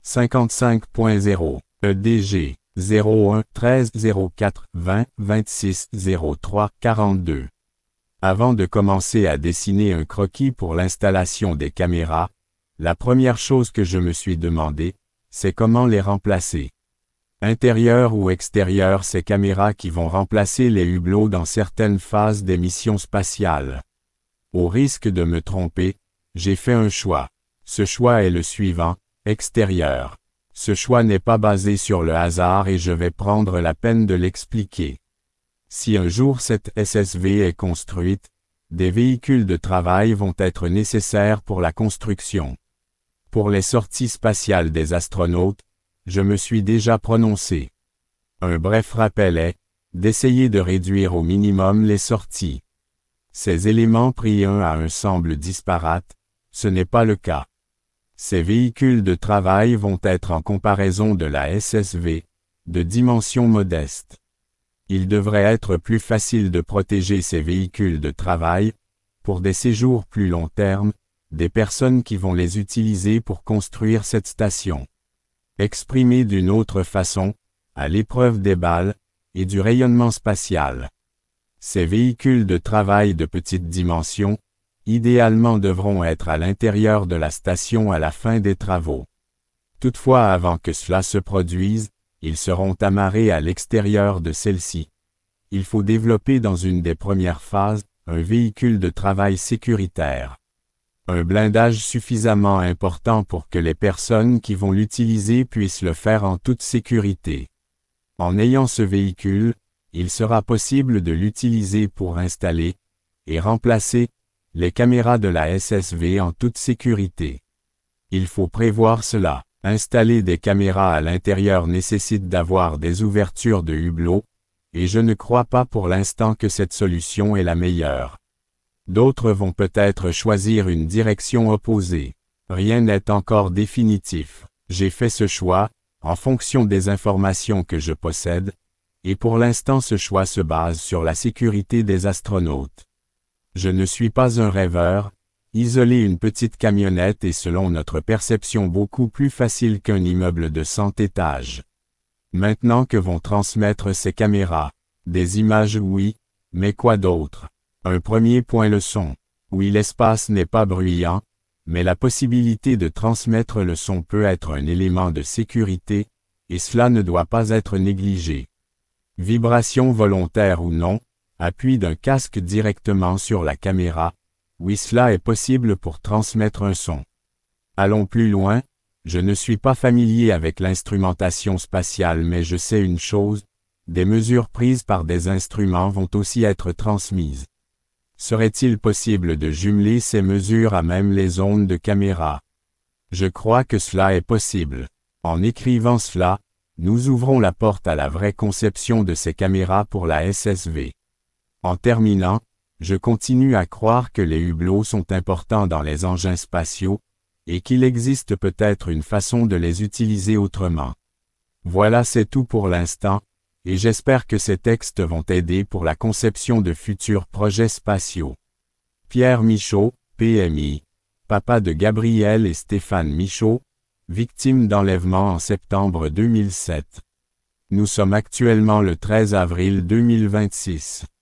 55.0 EDG 01 13 04 20 26 03 42. Avant de commencer à dessiner un croquis pour l'installation des caméras, la première chose que je me suis demandé, c'est comment les remplacer. Intérieur ou extérieur, ces caméras qui vont remplacer les hublots dans certaines phases des missions spatiales. Au risque de me tromper, j'ai fait un choix. Ce choix est le suivant, extérieur. Ce choix n'est pas basé sur le hasard et je vais prendre la peine de l'expliquer. Si un jour cette SSV est construite, des véhicules de travail vont être nécessaires pour la construction. Pour les sorties spatiales des astronautes, je me suis déjà prononcé. Un bref rappel est, d'essayer de réduire au minimum les sorties. Ces éléments pris un à un semblent disparates, ce n'est pas le cas. Ces véhicules de travail vont être en comparaison de la SSV, de dimension modeste. Il devrait être plus facile de protéger ces véhicules de travail, pour des séjours plus long terme, des personnes qui vont les utiliser pour construire cette station. Exprimé d'une autre façon, à l'épreuve des balles, et du rayonnement spatial. Ces véhicules de travail de petite dimension, idéalement devront être à l'intérieur de la station à la fin des travaux. Toutefois, avant que cela se produise, ils seront amarrés à l'extérieur de celle-ci. Il faut développer dans une des premières phases, un véhicule de travail sécuritaire. Un blindage suffisamment important pour que les personnes qui vont l'utiliser puissent le faire en toute sécurité. En ayant ce véhicule, il sera possible de l'utiliser pour installer, et remplacer, les caméras de la SSV en toute sécurité. Il faut prévoir cela. Installer des caméras à l'intérieur nécessite d'avoir des ouvertures de hublots, et je ne crois pas pour l'instant que cette solution est la meilleure. D'autres vont peut-être choisir une direction opposée. Rien n'est encore définitif. J'ai fait ce choix, en fonction des informations que je possède, et pour l'instant ce choix se base sur la sécurité des astronautes. Je ne suis pas un rêveur. Isoler une petite camionnette est selon notre perception beaucoup plus facile qu'un immeuble de 100 étages. Maintenant que vont transmettre ces caméras? Des images, oui, mais quoi d'autre? Un premier point, le son. Oui, l'espace n'est pas bruyant, mais la possibilité de transmettre le son peut être un élément de sécurité, et cela ne doit pas être négligé. Vibration volontaire ou non, appui d'un casque directement sur la caméra. Oui, cela est possible pour transmettre un son. Allons plus loin, je ne suis pas familier avec l'instrumentation spatiale mais je sais une chose, des mesures prises par des instruments vont aussi être transmises. Serait-il possible de jumeler ces mesures à même les ondes de caméra? Je crois que cela est possible. En écrivant cela, nous ouvrons la porte à la vraie conception de ces caméras pour la SSV. En terminant, je continue à croire que les hublots sont importants dans les engins spatiaux, et qu'il existe peut-être une façon de les utiliser autrement. Voilà, c'est tout pour l'instant, et j'espère que ces textes vont aider pour la conception de futurs projets spatiaux. Pierre Michaud, PMI, papa de Gabriel et Stéphane Michaud, victimes d'enlèvement en septembre 2007. Nous sommes actuellement le 13 avril 2026.